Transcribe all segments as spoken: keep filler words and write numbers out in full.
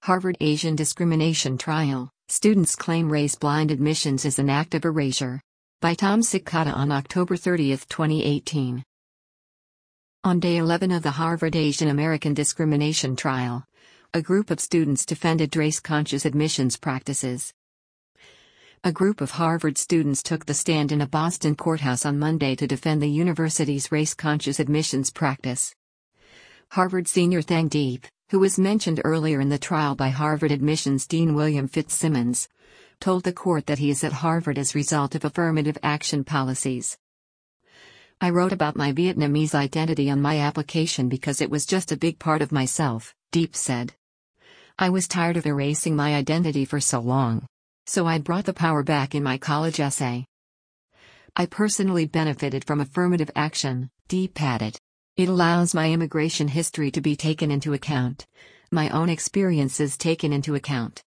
Harvard Asian Discrimination Trial, Students Claim Race-Blind Admissions is an Act of Erasure. By Tom Sikata on October thirtieth, twenty eighteen. On day eleven of the Harvard Asian American Discrimination Trial, a group of students defended race-conscious admissions practices. A group of Harvard students took the stand in a Boston courthouse on Monday to defend the university's race-conscious admissions practice. Harvard senior Thang Deep, who was mentioned earlier in the trial by Harvard admissions dean William Fitzsimmons, told the court that he is at Harvard as a result of affirmative action policies. "I wrote about my Vietnamese identity on my application because it was just a big part of myself," Deep said. "I was tired of erasing my identity for so long. So I brought the power back in my college essay. I personally benefited from affirmative action," Deep added. "It allows my immigration history to be taken into account, my own experiences taken into account."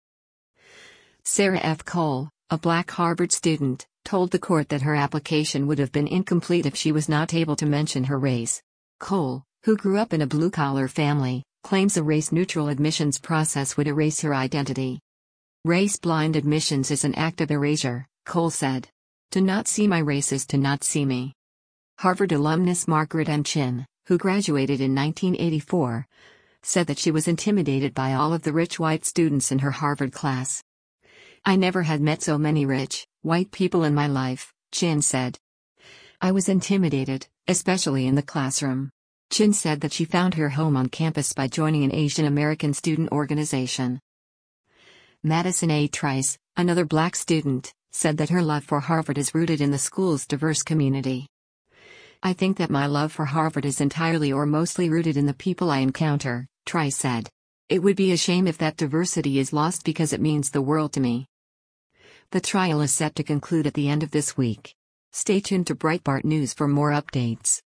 Sarah F. Cole, a black Harvard student, told the court that her application would have been incomplete if she was not able to mention her race. Cole, who grew up in a blue-collar family, claims a race-neutral admissions process would erase her identity. "Race-blind admissions is an act of erasure," Cole said. "To not see my race is to not see me." Harvard alumnus Margaret M. Chin, who graduated in nineteen eighty-four, said that she was intimidated by all of the rich white students in her Harvard class. "I never had met so many rich, white people in my life," Chin said. "I was intimidated, especially in the classroom." Chin said that she found her home on campus by joining an Asian American student organization. Madison A. Trice, another black student, said that her love for Harvard is rooted in the school's diverse community. "I think that my love for Harvard is entirely or mostly rooted in the people I encounter," Trice said. "It would be a shame if that diversity is lost because it means the world to me." The trial is set to conclude at the end of this week. Stay tuned to Breitbart News for more updates.